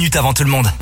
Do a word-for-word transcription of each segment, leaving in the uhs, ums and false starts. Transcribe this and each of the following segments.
minutes avant tout le monde.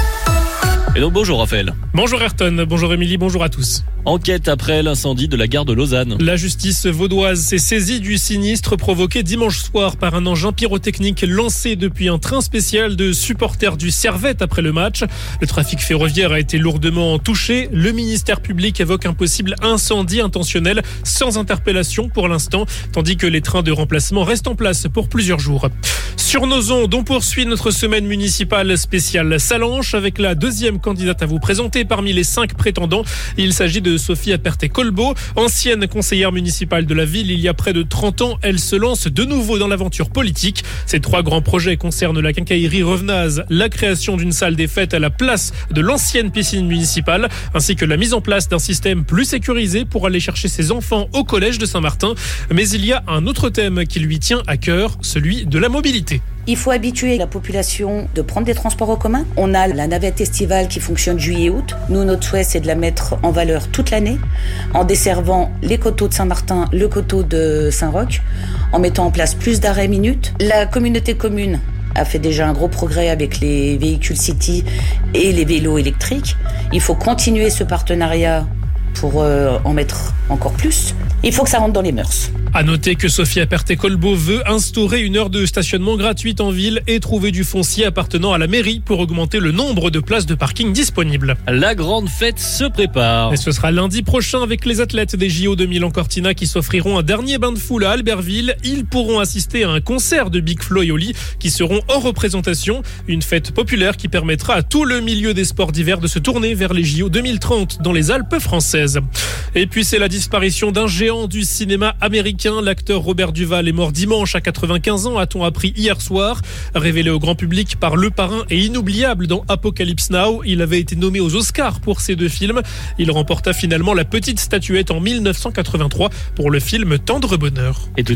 Et donc bonjour Raphaël. Bonjour Ayrton, bonjour Émilie, bonjour à tous. Enquête après l'incendie de la gare de Lausanne. La justice vaudoise s'est saisie du sinistre provoqué dimanche soir par un engin pyrotechnique lancé depuis un train spécial de supporters du Servette après le match. Le trafic ferroviaire a été lourdement touché. Le ministère public évoque un possible incendie intentionnel sans interpellation pour l'instant, tandis que les trains de remplacement restent en place pour plusieurs jours. Sur nos ondes, on poursuit notre semaine municipale spéciale Salanches avec la deuxième candidate à vous présenter parmi les cinq prétendants. Il s'agit de Sophie Aperté-Colbeau, ancienne conseillère municipale de la ville. Il y a près de trente ans, elle se lance de nouveau dans l'aventure politique. Ces trois grands projets concernent la quincaillerie Revenaz, la création d'une salle des fêtes à la place de l'ancienne piscine municipale, ainsi que la mise en place d'un système plus sécurisé pour aller chercher ses enfants au collège de Saint-Martin. Mais il y a un autre thème qui lui tient à cœur, celui de la mobilité. Il faut habituer la population de prendre des transports en commun. On a la navette estivale qui fonctionne juillet-août. Nous, notre souhait, c'est de la mettre en valeur toute l'année, en desservant les coteaux de Saint-Martin, le coteau de Saint-Roch, en mettant en place plus d'arrêts minutes. La communauté commune a fait déjà un gros progrès avec les véhicules City et les vélos électriques. Il faut continuer ce partenariat pour euh, en mettre encore plus. Il faut que ça rentre dans les mœurs. À noter que Sophie Aperté-Colbeau veut instaurer une heure de stationnement gratuite en ville et trouver du foncier appartenant à la mairie pour augmenter le nombre de places de parking disponibles. La grande fête se prépare. Et ce sera lundi prochain avec les athlètes des J O deux mille en Cortina qui s'offriront un dernier bain de foule à Albertville. Ils pourront assister à un concert de Big Flo et Oli qui seront hors représentation. Une fête populaire qui permettra à tout le milieu des sports d'hiver de se tourner vers les J O deux mille trente dans les Alpes françaises. Et puis c'est la disparition d'un géant du cinéma américain. L'acteur Robert Duval est mort dimanche à quatre-vingt-quinze ans, a-t-on appris hier soir. Révélé au grand public par Le Parrain et inoubliable dans Apocalypse Now, il avait été nommé aux Oscars pour ces deux films. Il remporta finalement la petite statuette en mille neuf cent quatre-vingt-trois pour le film Tendre Bonheur. Et de